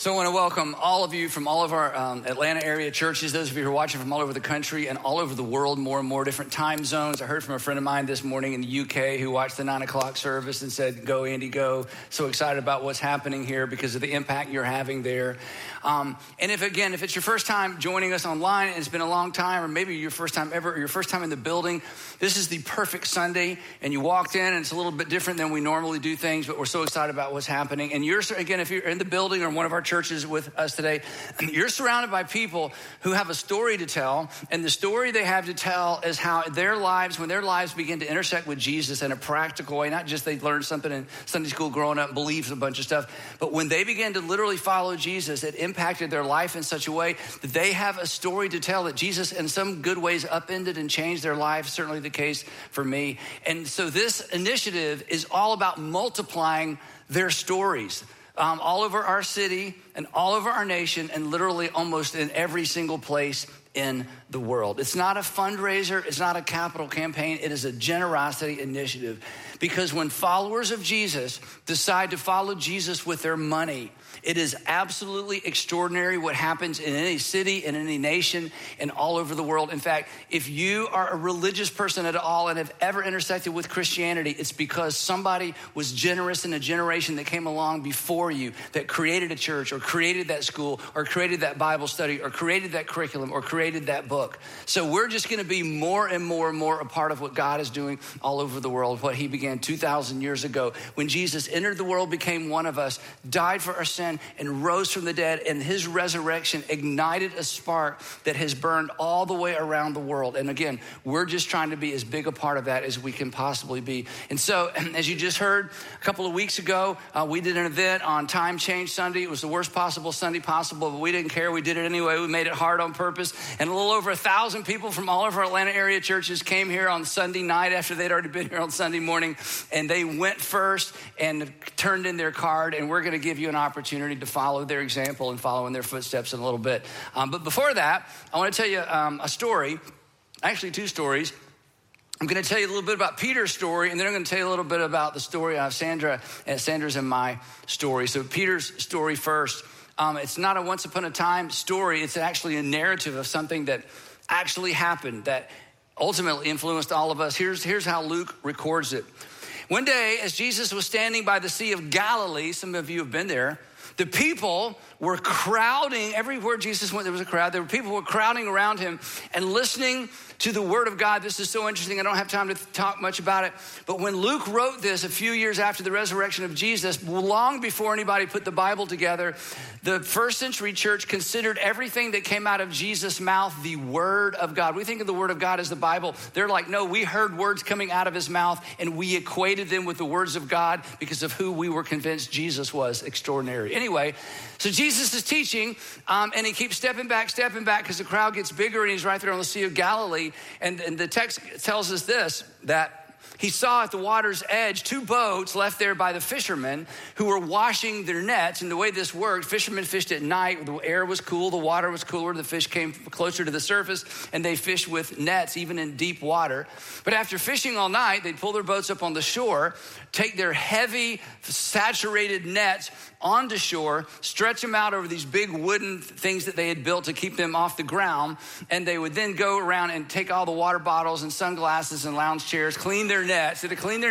So I want to welcome all of you from all of our Atlanta area churches, those of you who are watching from all over the country and all over the world, more and more different time zones. I heard from a friend of mine this morning in the UK who watched the 9 o'clock service and said, "Go, Andy, go." So excited about what's happening here because of the impact you're having there. And if it's your first time joining us online and it's been a long time, or maybe your first time ever, or your first time in the building, this is the perfect Sunday. And you walked in and it's a little bit different than we normally do things, but we're so excited about what's happening. And if you're in the building or one of our churches with us today, you're surrounded by people who have a story to tell. And the story they have to tell is how when their lives begin to intersect with Jesus in a practical way, not just they learned something in Sunday school growing up and believes a bunch of stuff, but when they begin to literally follow Jesus, it impacted their life in such a way that they have a story to tell that Jesus in some good ways upended and changed their life. Certainly the case for me. And so this initiative is all about multiplying their stories. All over our city and all over our nation and literally almost in every single place in the world. It's not a fundraiser. It's not a capital campaign. It is a generosity initiative. Because when followers of Jesus decide to follow Jesus with their money, it is absolutely extraordinary what happens in any city, in any nation, and all over the world. In fact, if you are a religious person at all and have ever intersected with Christianity, it's because somebody was generous in a generation that came along before you, that created a church or created that school or created that Bible study or created that curriculum or created that book. So we're just gonna be more and more and more a part of what God is doing all over the world, what he began 2,000 years ago when Jesus entered the world, became one of us, died for our sin, and rose from the dead, and his resurrection ignited a spark that has burned all the way around the world. And again, we're just trying to be as big a part of that as we can possibly be. And so, as you just heard, a couple of weeks ago, we did an event on Time Change Sunday. It was the worst possible Sunday possible, but we didn't care. We did it anyway. We made it hard on purpose. And a little over 1,000 people from all of our Atlanta area churches came here on Sunday night after they'd already been here on Sunday morning, and they went first and turned in their card, and we're going to give you an opportunity to follow their example and follow in their footsteps in a little bit. But before that, I want to tell you a story, actually two stories. I'm going to tell you a little bit about Peter's story, and then I'm going to tell you a little bit about the story of Sandra's and my story. So Peter's story first. It's not a once upon a time story. It's actually a narrative of something that actually happened that ultimately influenced all of us. Here's how Luke records it. One day, as Jesus was standing by the Sea of Galilee, some of you have been there, the people were crowding. Everywhere Jesus went, there was a crowd. People were crowding around him and listening to the word of God. This is so interesting. I don't have time to talk much about it. But when Luke wrote this a few years after the resurrection of Jesus, long before anybody put the Bible together, the first century church considered everything that came out of Jesus' mouth the word of God. We think of the word of God as the Bible. They're like, no, we heard words coming out of his mouth and we equated them with the words of God because of who we were convinced Jesus was. Extraordinary. Anyway, so Jesus is teaching and he keeps stepping back because the crowd gets bigger and he's right there on the Sea of Galilee. And the text tells us this, that he saw at the water's edge 2 boats left there by the fishermen who were washing their nets. And the way this worked, fishermen fished at night. The air was cool, the water was cooler, the fish came closer to the surface, and they fished with nets, even in deep water. But after fishing all night, they'd pull their boats up on the shore, take their heavy, saturated nets onto shore, stretch them out over these big wooden things that they had built to keep them off the ground. And they would then go around and take all the water bottles and sunglasses and lounge chairs, clean their nets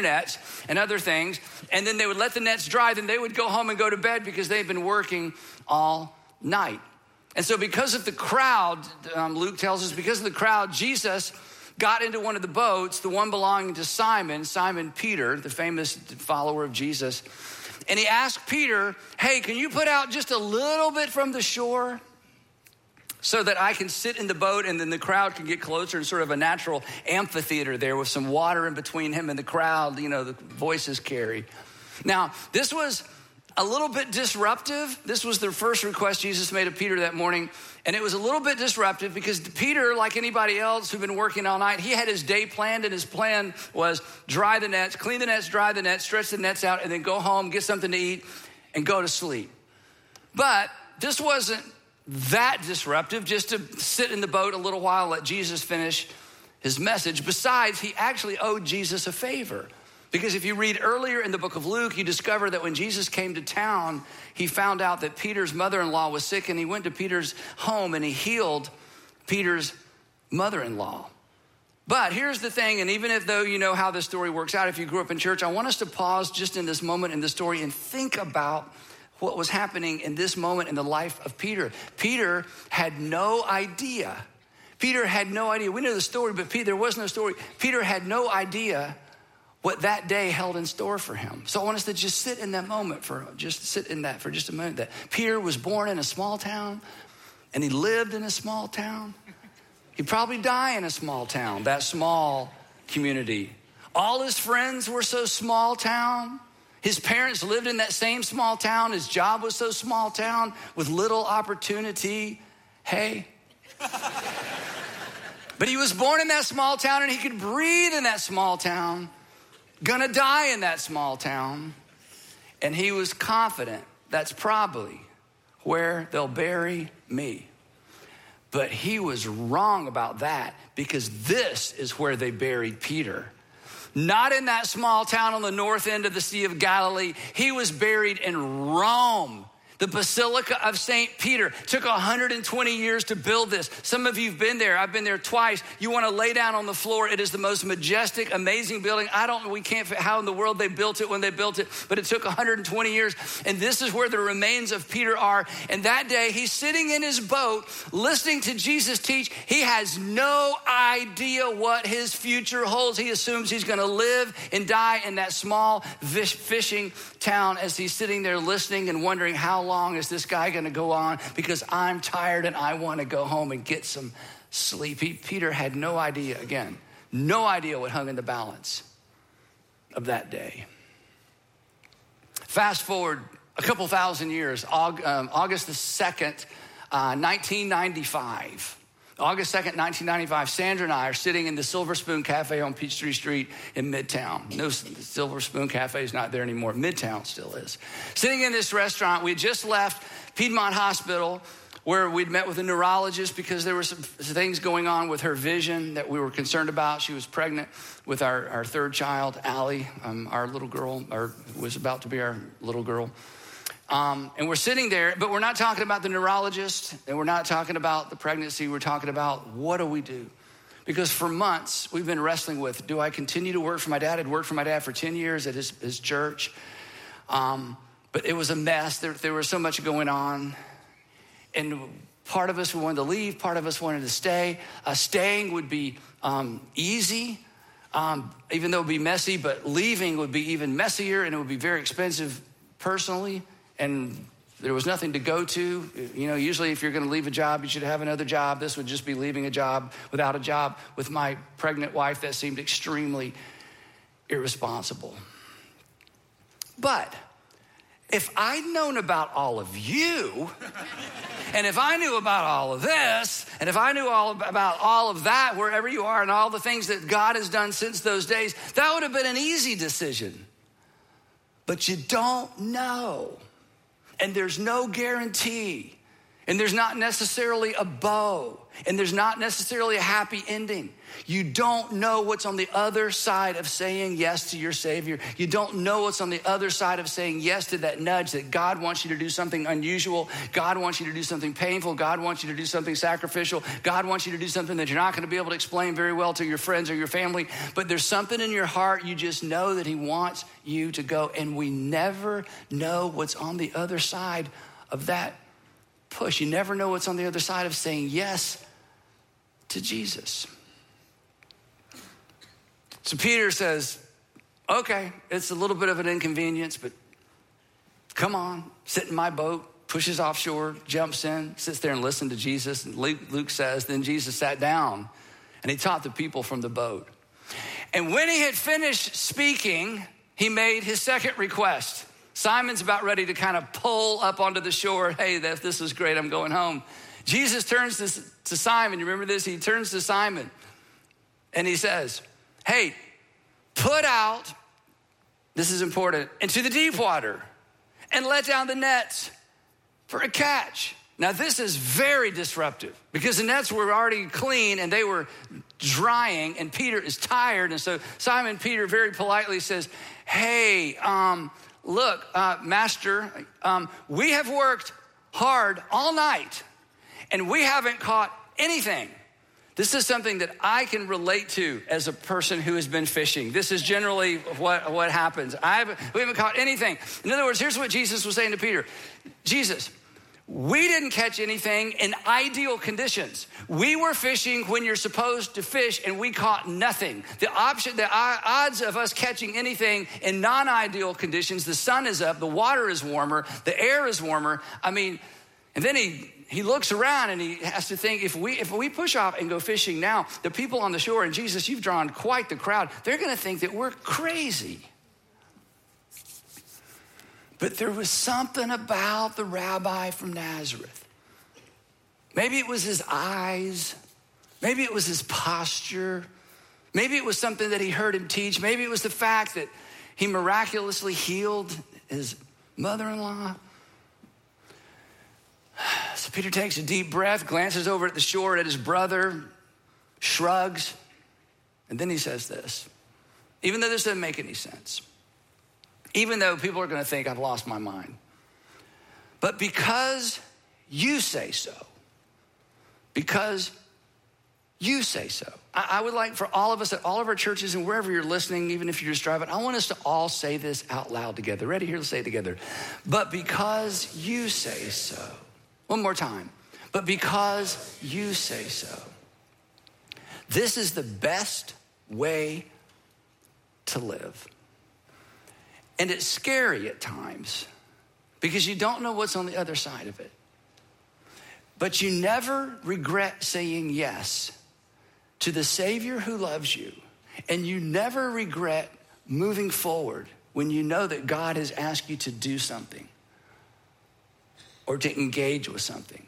and other things. And then they would let the nets dry. Then they would go home and go to bed because they'd been working all night. And so because of the crowd, Luke tells us, because of the crowd, Jesus got into one of the boats, the one belonging to Simon Peter, the famous follower of Jesus. And he asked Peter, hey, can you put out just a little bit from the shore so that I can sit in the boat and then the crowd can get closer and sort of a natural amphitheater there with some water in between him and the crowd, the voices carry. Now, this was a little bit disruptive. This was the first request Jesus made of Peter that morning. And it was a little bit disruptive because Peter, like anybody else who'd been working all night, he had his day planned, and his plan was dry the nets, clean the nets, dry the nets, stretch the nets out, and then go home, get something to eat, and go to sleep. But this wasn't that disruptive, just to sit in the boat a little while, let Jesus finish his message. Besides, he actually owed Jesus a favor. Because if you read earlier in the book of Luke, you discover that when Jesus came to town, he found out that Peter's mother-in-law was sick, and he went to Peter's home and he healed Peter's mother-in-law. But here's the thing, and even if though you know how this story works out, if you grew up in church, I want us to pause just in this moment in the story and think about what was happening in this moment in the life of Peter. Peter had no idea. Peter had no idea. We know the story, but there was no story. Peter had no idea what that day held in store for him. So I want us to just sit in that moment for just a moment. That Peter was born in a small town, and he lived in a small town. He'd probably die in a small town, that small community. All his friends were so small town. His parents lived in that same small town. His job was so small town with little opportunity. Hey. But he was born in that small town, and he could breathe in that small town. Gonna die in that small town. And he was confident that's probably where they'll bury me. But he was wrong about that, because this is where they buried Peter. Not in that small town on the north end of the Sea of Galilee. He was buried in Rome. The Basilica of St. Peter. Took 120 years to build this. Some of you have been there. I've been there twice. You want to lay down on the floor. It is the most majestic, amazing building. We can't fit how in the world they built it when they built it, but it took 120 years. And this is where the remains of Peter are. And that day, he's sitting in his boat, listening to Jesus teach. He has no idea what his future holds. He assumes he's going to live and die in that small fishing town as he's sitting there listening and wondering, how long is this guy going to go on? Because I'm tired and I want to go home and get some sleep. Peter had no idea, again, no idea what hung in the balance of that day. Fast forward a couple thousand years, August the 2nd, 1995. August 2nd, 1995, Sandra and I are sitting in the Silver Spoon Cafe on Peachtree Street in Midtown. No, Silver Spoon Cafe is not there anymore. Midtown still is. Sitting in this restaurant, we had just left Piedmont Hospital, where we'd met with a neurologist because there were some things going on with her vision that we were concerned about. She was pregnant with our third child, Allie, our little girl, or was about to be our little girl. And we're sitting there, but we're not talking about the neurologist, and we're not talking about the pregnancy. We're talking about, what do we do? Because for months, we've been wrestling with, do I continue to work for my dad? I'd worked for my dad for 10 years at his church. But it was a mess. There was so much going on. And part of us wanted to leave. Part of us wanted to stay. Staying would be easy, even though it would be messy. But leaving would be even messier, and it would be very expensive personally. And there was nothing to go to. You know, usually if you're going to leave a job, you should have another job. This would just be leaving a job without a job. With my pregnant wife, that seemed extremely irresponsible. But if I'd known about all of you, and if I knew about all of this, and if I knew about all of that, wherever you are, and all the things that God has done since those days, that would have been an easy decision. But you don't know. And there's no guarantee. And there's not necessarily a bow. And there's not necessarily a happy ending. You don't know what's on the other side of saying yes to your Savior. You don't know what's on the other side of saying yes to that nudge that God wants you to do something unusual. God wants you to do something painful. God wants you to do something sacrificial. God wants you to do something that you're not going to be able to explain very well to your friends or your family. But there's something in your heart, you just know that he wants you to go. And we never know what's on the other side of that push. You never know what's on the other side of saying yes to Jesus. So Peter says, okay, it's a little bit of an inconvenience, but come on, sit in my boat, pushes offshore, jumps in, sits there and listens to Jesus. And Luke says, then Jesus sat down and he taught the people from the boat. And when he had finished speaking, he made his second request. Simon's about ready to kind of pull up onto the shore. Hey, this is great, I'm going home. Jesus turns to Simon. You remember this? He turns to Simon and he says, hey, put out, this is important, into the deep water and let down the nets for a catch. Now this is very disruptive because the nets were already clean and they were drying and Peter is tired. And so Simon Peter very politely says, hey, look, master, we have worked hard all night and we haven't caught anything. This is something that I can relate to as a person who has been fishing. This is generally what happens. We haven't caught anything. In other words, here's what Jesus was saying to Peter. Jesus, we didn't catch anything in ideal conditions. We were fishing when you're supposed to fish and we caught nothing. The odds of us catching anything in non-ideal conditions, the sun is up, the water is warmer, the air is warmer. I mean, and then he looks around and he has to think, if we push off and go fishing now, the people on the shore, and Jesus, you've drawn quite the crowd, they're gonna think that we're crazy. But there was something about the rabbi from Nazareth. Maybe it was his eyes. Maybe it was his posture. Maybe it was something that he heard him teach. Maybe it was the fact that he miraculously healed his mother-in-law. So Peter takes a deep breath, glances over at the shore at his brother, shrugs, and then he says this, even though this doesn't make any sense, even though people are gonna think I've lost my mind, but because you say so, I would like for all of us at all of our churches and wherever you're listening, even if you're just driving, I want us to all say this out loud together. Ready? Here, let's say it together. But because you say so. One more time. But because you say so. This is the best way to live. And it's scary at times because you don't know what's on the other side of it. But you never regret saying yes to the Savior who loves you. And you never regret moving forward when you know that God has asked you to do something or to engage with something.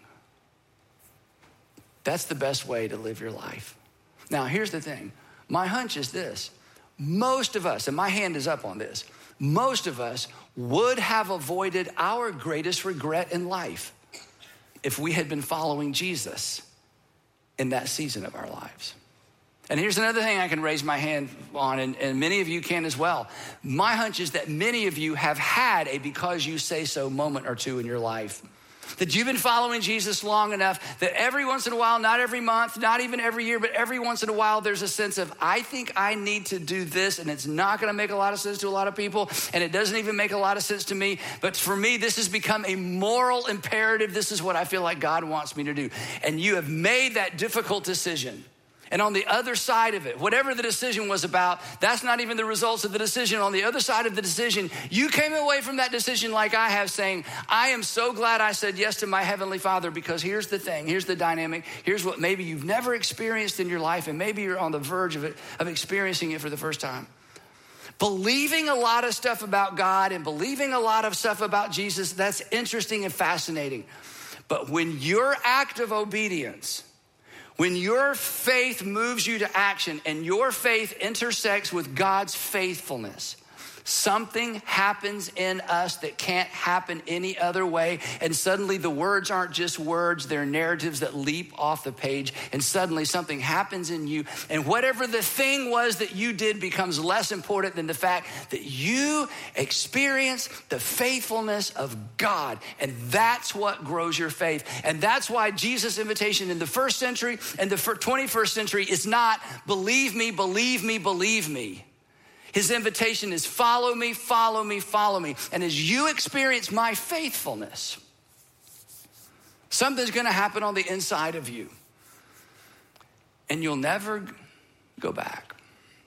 That's the best way to live your life. Now, here's the thing. My hunch is this. Most of us, and my hand is up on this, most of us would have avoided our greatest regret in life if we had been following Jesus in that season of our lives. And here's another thing I can raise my hand on, and many of you can as well. My hunch is that many of you have had a because you say so moment or two in your life. That you've been following Jesus long enough that every once in a while, not every month, not even every year, but every once in a while, there's a sense of, I think I need to do this, and it's not gonna make a lot of sense to a lot of people, and it doesn't even make a lot of sense to me, but for me, this has become a moral imperative. This is what I feel like God wants me to do. And you have made that difficult decision. And on the other side of it, whatever the decision was about, that's not even the results of the decision. On the other side of the decision, you came away from that decision like I have, saying, I am so glad I said yes to my Heavenly Father, because here's the thing, here's the dynamic, here's what maybe you've never experienced in your life, and maybe you're on the verge of experiencing it for the first time. Believing a lot of stuff about God and believing a lot of stuff about Jesus, that's interesting and fascinating. But when your act of obedience, when your faith moves you to action and your faith intersects with God's faithfulness, something happens in us that can't happen any other way. And suddenly the words aren't just words, they're narratives that leap off the page. And suddenly something happens in you. And whatever the thing was that you did becomes less important than the fact that you experience the faithfulness of God. And that's what grows your faith. And that's why Jesus' invitation in the first century and the 21st century is not believe me, believe me, believe me. His invitation is follow me, follow me, follow me. And as you experience my faithfulness, something's gonna happen on the inside of you. And you'll never go back.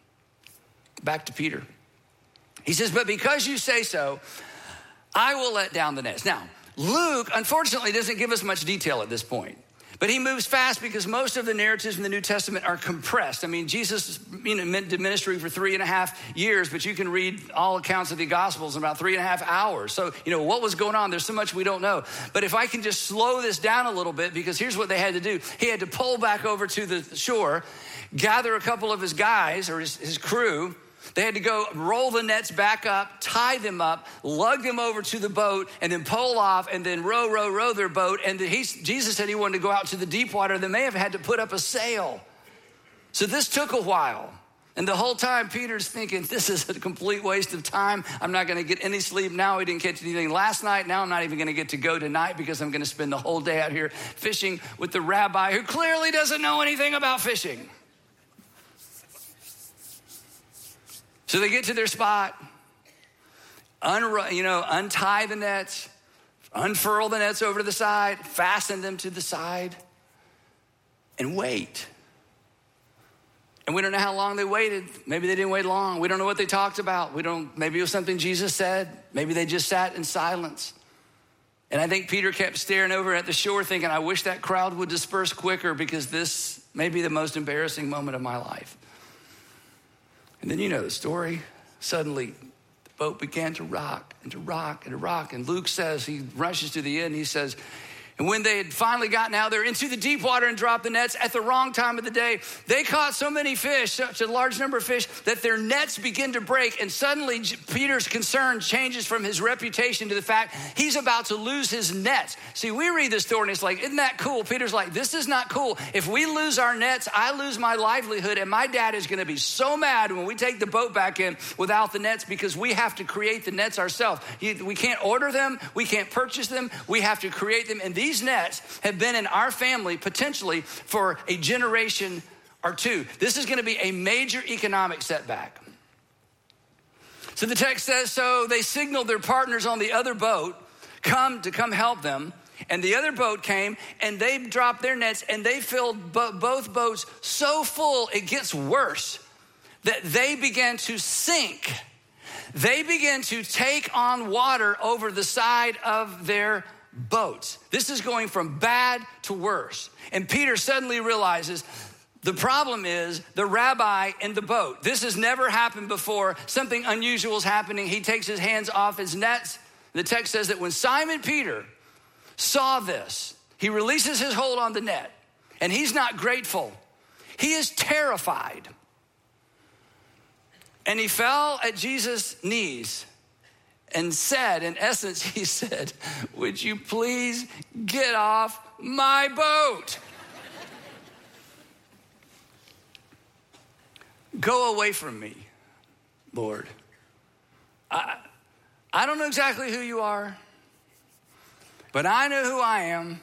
Back to Peter. He says, but because you say so, I will let down the nets. Now, Luke, unfortunately, doesn't give us much detail at this point. But he moves fast because most of the narratives in the New Testament are compressed. I mean, Jesus did ministry for 3.5 years, but you can read all accounts of the Gospels in about 3.5 hours. So, what was going on? There's so much we don't know. But if I can just slow this down a little bit, because here's what they had to do. He had to pull back over to the shore, gather a couple of his guys or his crew. They had to go roll the nets back up, tie them up, lug them over to the boat, and then pole off, and then row their boat. And Jesus said he wanted to go out to the deep water. They may have had to put up a sail So this took a while. And the whole time Peter's thinking, this is a complete waste of time. I'm not gonna get any sleep now. We didn't catch anything last night. Now I'm not even gonna get to go tonight because I'm gonna spend the whole day out here fishing with the rabbi who clearly doesn't know anything about fishing. So they get to their spot, untie the nets, unfurl the nets over to the side, fasten them to the side, and wait. And we don't know how long they waited. Maybe they didn't wait long. We don't know what they talked about. Maybe it was something Jesus said. Maybe they just sat in silence. And I think Peter kept staring over at the shore thinking, I wish that crowd would disperse quicker because this may be the most embarrassing moment of my life. And then you know the story. Suddenly, the boat began to rock and to rock and to rock. And Luke says, he rushes to the end, he says, and when they had finally gotten out there into the deep water and dropped the nets at the wrong time of the day, they caught so many fish, such a large number of fish, that their nets begin to break. And suddenly Peter's concern changes from his reputation to the fact he's about to lose his nets. See, we read this story and it's like, isn't that cool? Peter's like, this is not cool. If we lose our nets, I lose my livelihood. And my dad is going to be so mad when we take the boat back in without the nets because we have to create the nets ourselves. We can't order them. We can't purchase them. We have to create them. And these nets have been in our family potentially for a generation or two. This is going to be a major economic setback. So the text says, so they signaled their partners on the other boat to come help them. And the other boat came and they dropped their nets and they filled both boats so full it gets worse that they began to sink. They began to take on water over the side of their boats. This is going from bad to worse. And Peter suddenly realizes the problem is the rabbi in the boat. This has never happened before. Something unusual is happening. He takes his hands off his nets. The text says that when Simon Peter saw this, he releases his hold on the net and he's not grateful. He is terrified. And he fell at Jesus' knees and said, in essence, he said, would you please get off my boat? Go away from me, Lord. I don't know exactly who you are, but I know who I am.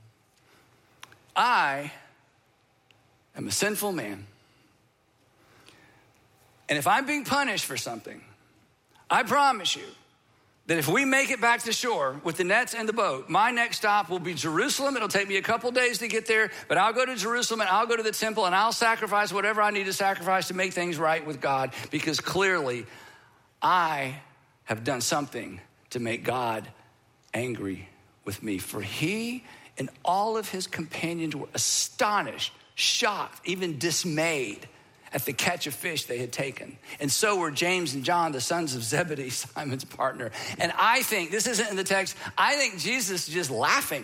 I am a sinful man. And if I'm being punished for something, I promise you, that if we make it back to shore with the nets and the boat, my next stop will be Jerusalem. It'll take me a couple days to get there, but I'll go to Jerusalem and I'll go to the temple and I'll sacrifice whatever I need to sacrifice to make things right with God, because clearly I have done something to make God angry with me. For he and all of his companions were astonished, shocked, even dismayed at the catch of fish they had taken. And so were James and John, the sons of Zebedee, Simon's partner. And I think, this isn't in the text, I think Jesus is just laughing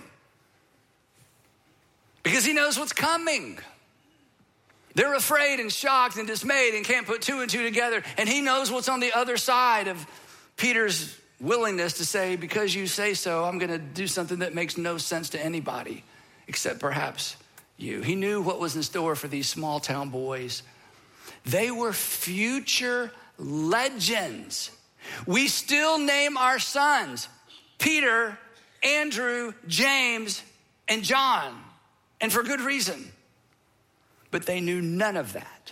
because he knows what's coming. They're afraid and shocked and dismayed and can't put two and two together. And he knows what's on the other side of Peter's willingness to say, because you say so, I'm gonna do something that makes no sense to anybody except perhaps you. He knew what was in store for these small town boys. They were future legends. We still name our sons Peter, Andrew, James, and John, and for good reason. But they knew none of that.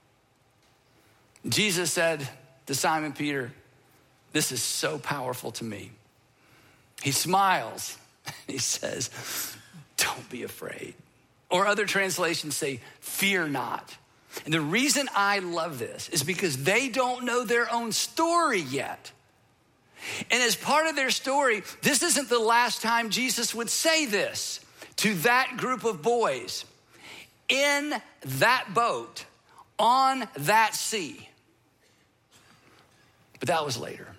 Jesus said to Simon Peter, this is so powerful to me. He smiles. He says, don't be afraid. Or other translations say, fear not. And the reason I love this is because they don't know their own story yet. And as part of their story, this isn't the last time Jesus would say this to that group of boys in that boat on that sea. But that was later.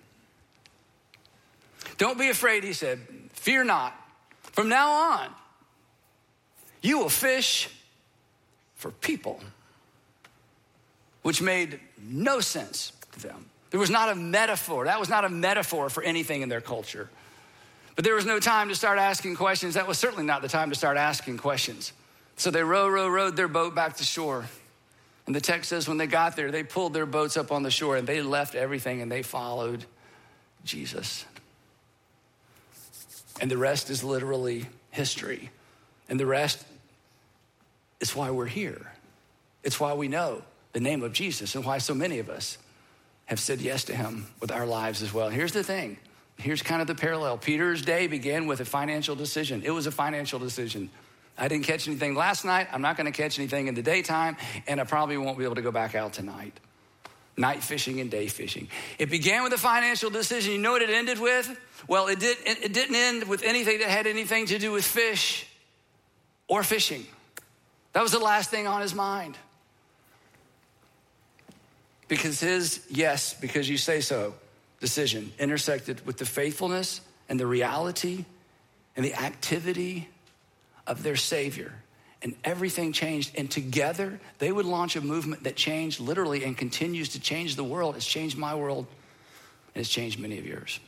Don't be afraid, he said. Fear not. From now on, you will fish for people. Which made no sense to them. There was not a metaphor. That was not a metaphor for anything in their culture. But there was no time to start asking questions. That was certainly not the time to start asking questions. So they rowed their boat back to shore. And the text says when they got there, they pulled their boats up on the shore and they left everything and they followed Jesus. And the rest is literally history. And the rest is why we're here. It's why we know the name of Jesus and why so many of us have said yes to him with our lives as well. Here's the thing. Here's kind of the parallel. Peter's day began with a financial decision. It was a financial decision. I didn't catch anything last night. I'm not going to catch anything in the daytime, and I probably won't be able to go back out tonight. Night fishing and day fishing. It began with a financial decision. You know what it ended with? Well, it didn't end with anything that had anything to do with fish or fishing. That was the last thing on his mind. Because his yes, because you say so, decision intersected with the faithfulness and the reality and the activity of their Savior. And everything changed. And together, they would launch a movement that changed literally and continues to change the world. It's changed my world, and it's changed many of yours.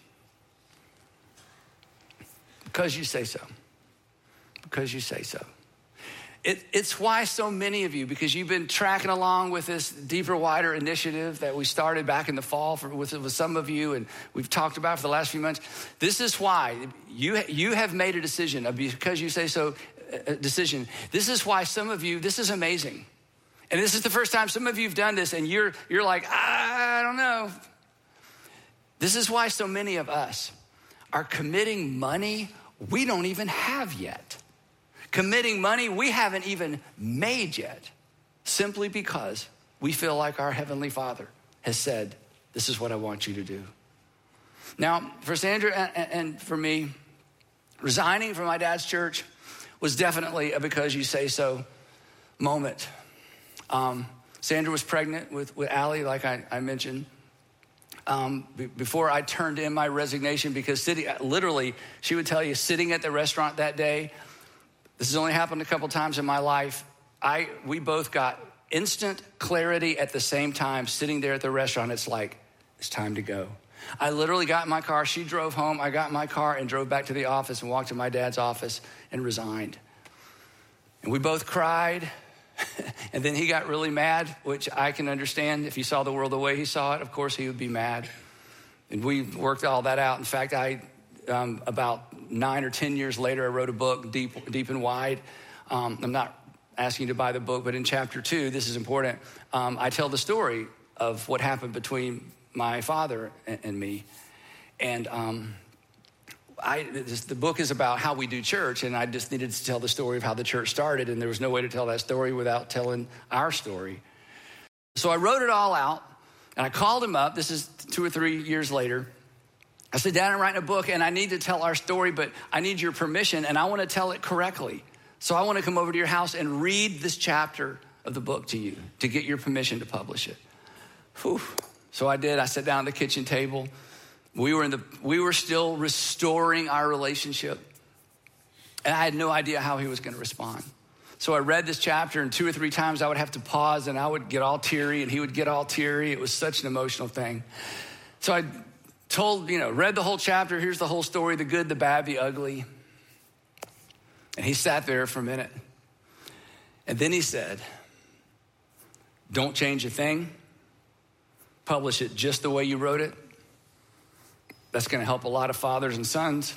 Because you say so. Because you say so. It's why so many of you, because you've been tracking along with this Deeper, Wider initiative that we started back in the fall with some of you, and we've talked about for the last few months. This is why you have made a decision, because you say so, decision. This is why some of you, this is amazing. And this is the first time some of you have done this, and you're like, I don't know. This is why so many of us are committing money we don't even have yet. Committing money we haven't even made yet, simply because we feel like our Heavenly Father has said, this is what I want you to do. Now, for Sandra and for me, resigning from my dad's church was definitely a because you say so moment. Sandra was pregnant with Allie, like I mentioned. Before I turned in my resignation, because literally, she would tell you, sitting at the restaurant that day, this has only happened a couple times in my life. We both got instant clarity at the same time, sitting there at the restaurant. It's like, it's time to go. I literally got in my car. She drove home. I got in my car and drove back to the office and walked to my dad's office and resigned. And we both cried. And then he got really mad, which I can understand. If he saw the world the way he saw it, of course he would be mad. And we worked all that out. In fact, about 9 or 10 years later, I wrote a book, Deep and Wide. I'm not asking you to buy the book, but in chapter 2, this is important. I tell the story of what happened between my father and me. And the book is about how we do church, and I just needed to tell the story of how the church started, and there was no way to tell that story without telling our story. So I wrote it all out, and I called him up. This is 2 or 3 years later. I said, Dad, I'm writing a book, and I need to tell our story, but I need your permission, and I want to tell it correctly. So I want to come over to your house and read this chapter of the book to you to get your permission to publish it. Whew. So I did. I sat down at the kitchen table. We were still restoring our relationship, and I had no idea how he was going to respond. So I read this chapter, and 2 or 3 times I would have to pause, and I would get all teary, and he would get all teary. It was such an emotional thing. So I read the whole chapter. Here's the whole story, the good, the bad, the ugly. And he sat there for a minute. And then he said, don't change a thing. Publish it just the way you wrote it. That's going to help a lot of fathers and sons.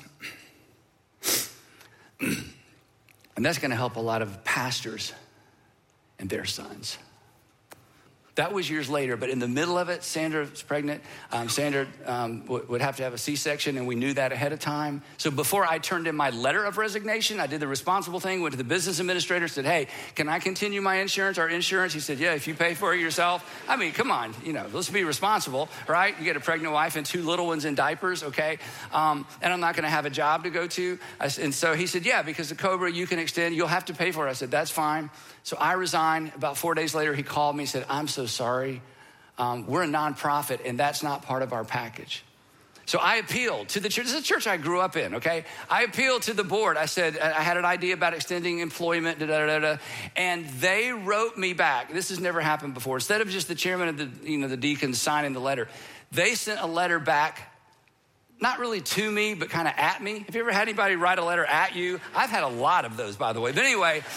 And that's going to help a lot of pastors and their sons. That was years later, but in the middle of it, Sandra was pregnant. Sandra would have to have a C-section, and we knew that ahead of time. So before I turned in my letter of resignation, I did the responsible thing, went to the business administrator, said, hey, can I continue my insurance, our insurance? He said, yeah, if you pay for it yourself. I mean, come on, let's be responsible, right? You get a pregnant wife and 2 little ones in diapers, okay? And I'm not going to have a job to go to. And so he said, yeah, because the COBRA, you can extend, you'll have to pay for it. I said, that's fine. So I resigned. About 4 days later, he called me and said, I'm so sorry. We're a nonprofit, and that's not part of our package. So I appealed to the church. This is a church I grew up in, okay? I appealed to the board. I said, I had an idea about extending employment, and they wrote me back. This has never happened before. Instead of just the chairman of the deacons signing the letter, they sent a letter back, not really to me, but kind of at me. Have you ever had anybody write a letter at you? I've had a lot of those, by the way. But anyway,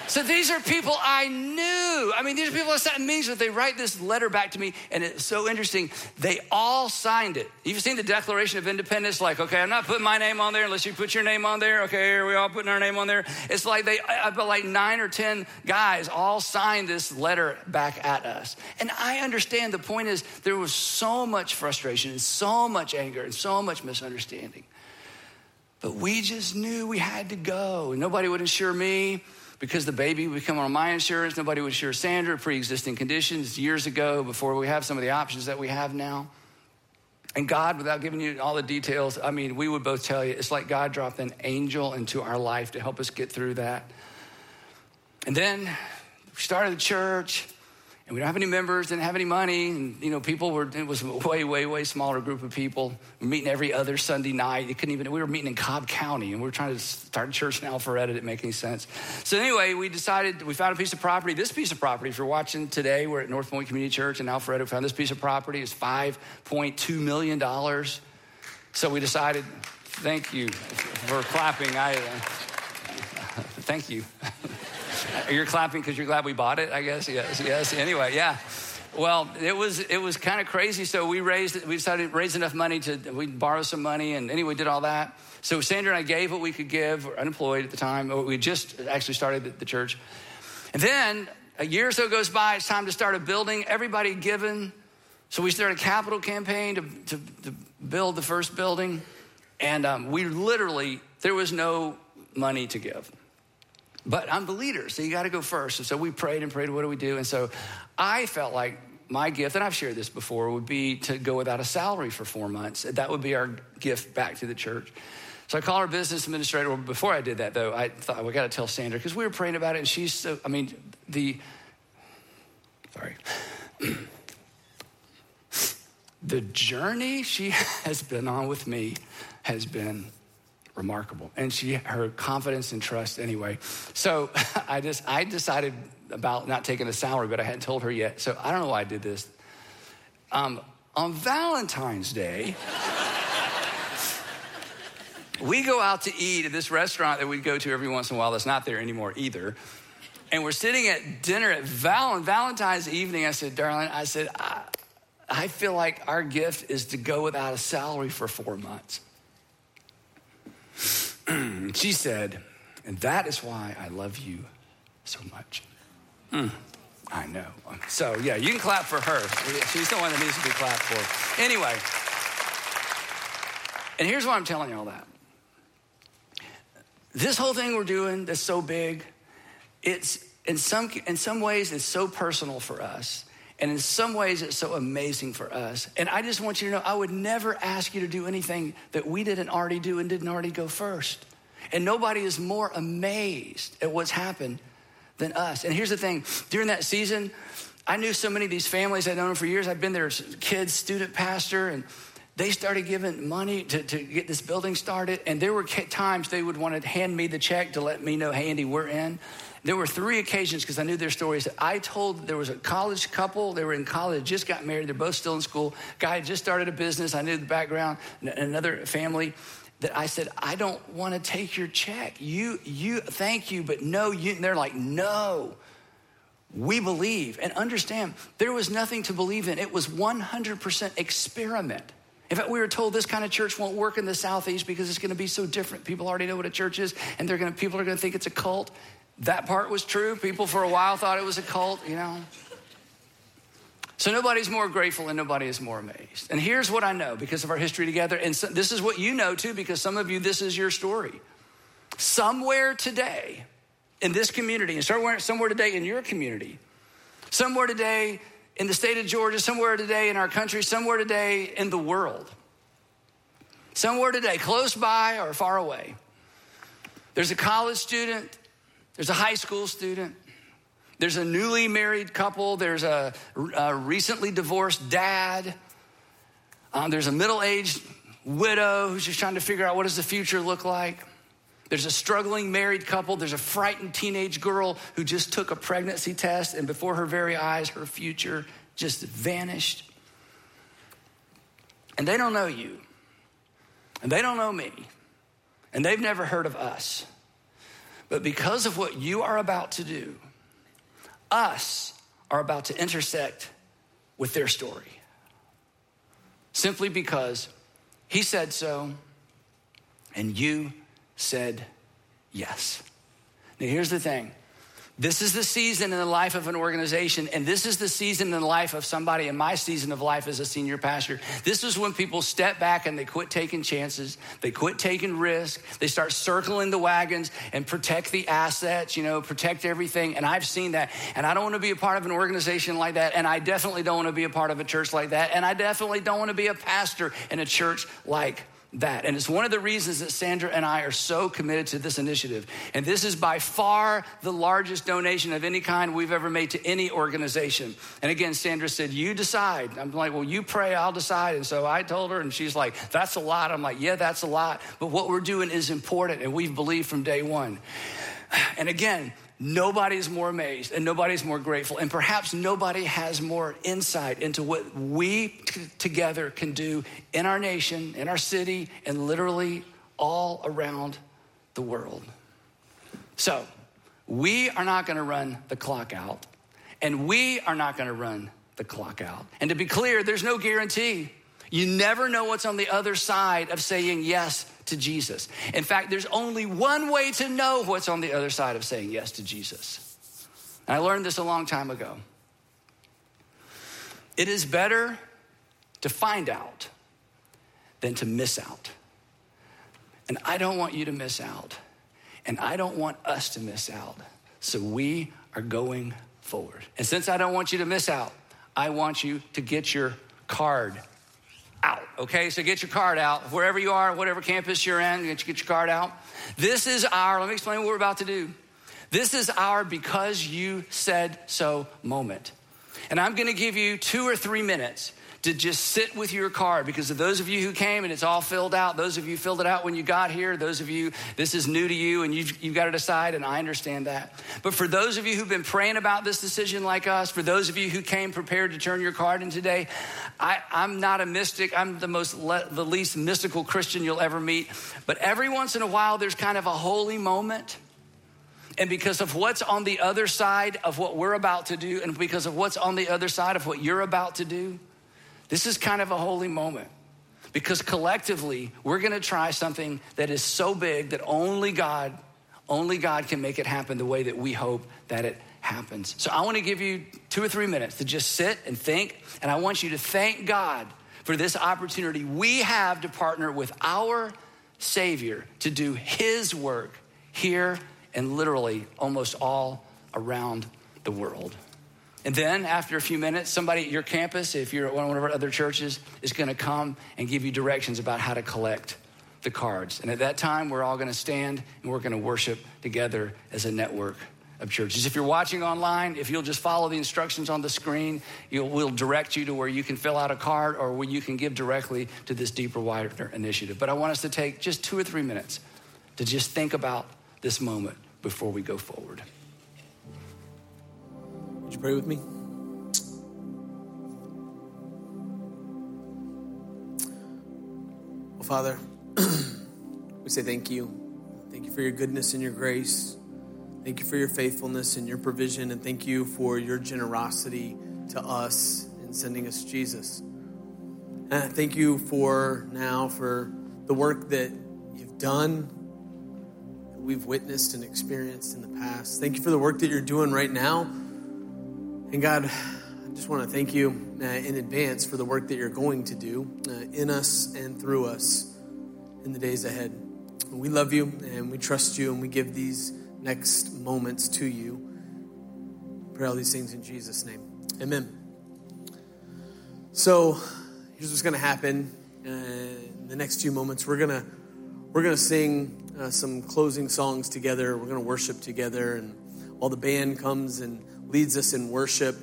So these are people I knew. I mean, these are people I sat in meetings with. They write this letter back to me, and it's so interesting. They all signed it. You've seen the Declaration of Independence? Like, okay, I'm not putting my name on there unless you put your name on there. Okay, are we all putting our name on there? It's like but like 9 or 10 guys all signed this letter back at us. And I understand the point is there was so much frustration and so much anger and so much misunderstanding. But we just knew we had to go. Nobody would insure me. Because the baby would come on my insurance, nobody would insure Sandra, pre-existing conditions years ago before we have some of the options that we have now. And God, without giving you all the details, I mean, we would both tell you, it's like God dropped an angel into our life to help us get through that. And then we started the church, and we don't have any members, didn't have any money. And, it was a way, way, way smaller group of people. We're meeting every other Sunday night. We were meeting in Cobb County, and we were trying to start a church in Alpharetta. It didn't make any sense. So anyway, we found a piece of property. This piece of property, if you're watching today, we're at North Point Community Church in Alpharetta. We found this piece of property. It's $5.2 million. So we decided, thank you for clapping. Thank you. You're clapping because you're glad we bought it, I guess. Yes. Anyway, yeah. Well, it was kind of crazy. So we decided to raise enough money we'd borrow some money, and anyway, did all that. So Sandra and I gave what we could give. We're unemployed at the time. We just actually started the church. And then a year or so goes by. It's time to start a building. Everybody given. So we started a capital campaign to build the first building. And there was no money to give. But I'm the leader, so you got to go first. And so we prayed, what do we do? And so I felt like my gift, and I've shared this before, would be to go without a salary for 4 months. That would be our gift back to the church. So I called our business administrator. Well, before I did that, though, I thought, we got to tell Sandra, because we were praying about it, and she's so, the journey she has been on with me has been remarkable. And her confidence and trust anyway. So I decided about not taking a salary, but I hadn't told her yet. So I don't know why I did this. On Valentine's Day, we go out to eat at this restaurant that we go to every once in a while that's not there anymore either. And we're sitting at dinner at Valentine's evening. I said, darling, I feel like our gift is to go without a salary for 4 months. She said, and that is why I love you so much. I know. So yeah, you can clap for her. She's the one that needs to be clapped for. Anyway, and here's why I'm telling you all that. This whole thing we're doing that's so big, it's in some ways it's so personal for us. And in some ways, it's so amazing for us. And I just want you to know, I would never ask you to do anything that we didn't already do and didn't already go first. And nobody is more amazed at what's happened than us. And here's the thing. During that season, I knew so many of these families. I'd known them for years. I'd been their kids' student pastor. And they started giving money to get this building started. And there were times they would want to hand me the check to let me know, hey, Andy, we're in. There were 3 occasions, because I knew their stories, that I told there was a college couple. They were in college, just got married. They're both still in school. Guy had just started a business. I knew the background. Another family that I said, I don't want to take your check. You, thank you, but no. And they're like, no, we believe. And understand, there was nothing to believe in. It was 100% experiment. In fact, we were told this kind of church won't work in the Southeast because it's going to be so different. People already know what a church is, and people are going to think it's a cult. That part was true. People for a while thought it was a cult, So nobody's more grateful and nobody is more amazed. And here's what I know because of our history together. And so, this is what you know too, because some of you, this is your story. Somewhere today in this community, and somewhere today in your community, somewhere today in the state of Georgia, somewhere today in our country, somewhere today in the world, somewhere today, close by or far away, there's a college student. There's a high school student. There's a newly married couple. There's a recently divorced dad. There's a middle-aged widow who's just trying to figure out what does the future look like. There's a struggling married couple. There's a frightened teenage girl who just took a pregnancy test, and before her very eyes, her future just vanished. And they don't know you. And they don't know me. And they've never heard of us. But because of what you are about to do, us are about to intersect with their story. Simply because he said so, and you said yes. Now here's the thing. This is the season in the life of an organization, and this is the season in the life of somebody in my season of life as a senior pastor. This is when people step back and they quit taking chances. They quit taking risks. They start circling the wagons and protect the assets, protect everything. And I've seen that. And I don't want to be a part of an organization like that. And I definitely don't want to be a part of a church like that. And I definitely don't want to be a pastor in a church like that. And it's one of the reasons that Sandra and I are so committed to this initiative. And this is by far the largest donation of any kind we've ever made to any organization. And again, Sandra said, you decide. I'm like, well, you pray, I'll decide. And so I told her, and she's like, that's a lot. I'm like, yeah, that's a lot. But what we're doing is important, and we've believed from day one. And again, nobody's more amazed and nobody's more grateful, and perhaps nobody has more insight into what we together can do in our nation, in our city, and literally all around the world. So we are not going to run the clock out, and we are not going to run the clock out. And to be clear, there's no guarantee. You never know what's on the other side of saying yes to Jesus. In fact, there's only one way to know what's on the other side of saying yes to Jesus. And I learned this a long time ago. It is better to find out than to miss out. And I don't want you to miss out. And I don't want us to miss out. So we are going forward. And since I don't want you to miss out, I want you to get your card out, okay? So get your card out. Wherever you are, whatever campus you're in, get your card out. This is let me explain what we're about to do. This is our because you said so moment. And I'm gonna give you 2 or 3 minutes to just sit with your card, because of those of you who came and it's all filled out, those of you filled it out when you got here, those of you, this is new to you and you've got to decide, and I understand that. But for those of you who've been praying about this decision like us, for those of you who came prepared to turn your card in today, I'm not a mystic. I'm the least mystical Christian you'll ever meet. But every once in a while, there's kind of a holy moment. And because of what's on the other side of what we're about to do, and because of what's on the other side of what you're about to do, this is kind of a holy moment, because collectively we're going to try something that is so big that only God can make it happen the way that we hope that it happens. So I want to give you 2 or 3 minutes to just sit and think, and I want you to thank God for this opportunity we have to partner with our Savior to do his work here and literally almost all around the world. And then after a few minutes, somebody at your campus, if you're at one of our other churches, is gonna come and give you directions about how to collect the cards. And at that time, we're all gonna stand and we're gonna worship together as a network of churches. If you're watching online, if you'll just follow the instructions on the screen, we'll direct you to where you can fill out a card or where you can give directly to this Deeper Wider initiative. But I want us to take just 2 or 3 minutes to just think about this moment before we go forward. Would you pray with me? Well, Father, we say thank you. Thank you for your goodness and your grace. Thank you for your faithfulness and your provision. And thank you for your generosity to us in sending us Jesus. And thank you for the work that you've done, that we've witnessed and experienced in the past. Thank you for the work that you're doing right now. And God, I just want to thank you in advance for the work that you're going to do in us and through us in the days ahead. We love you and we trust you, and we give these next moments to you. Pray all these things in Jesus' name. Amen. So here's what's going to happen in the next few moments. We're gonna sing some closing songs together. We're going to worship together, and while the band comes and leads us in worship,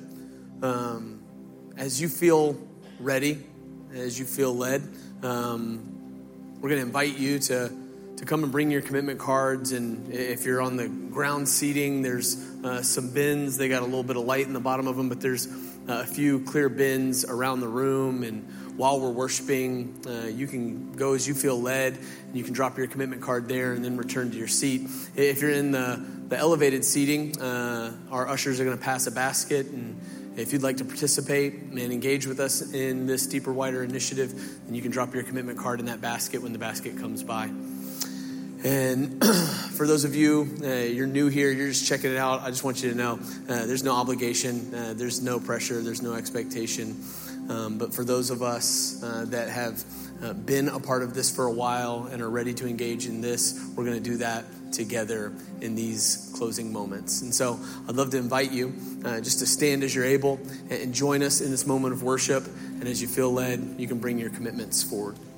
as you feel ready, as you feel led, we're going to invite you to come and bring your commitment cards. And if you're on the ground seating, there's some bins. They got a little bit of light in the bottom of them, but there's a few clear bins around the room, and while we're worshiping, you can go as you feel led, and you can drop your commitment card there and then return to your seat. If you're in the elevated seating, our ushers are going to pass a basket, and if you'd like to participate and engage with us in this Deeper, Wider initiative, then you can drop your commitment card in that basket when the basket comes by. And for those of you, you're new here, you're just checking it out, I just want you to know there's no obligation, there's no pressure, there's no expectation. But for those of us that have been a part of this for a while and are ready to engage in this, we're going to do that together in these closing moments. And so I'd love to invite you just to stand as you're able and join us in this moment of worship. And as you feel led, you can bring your commitments forward.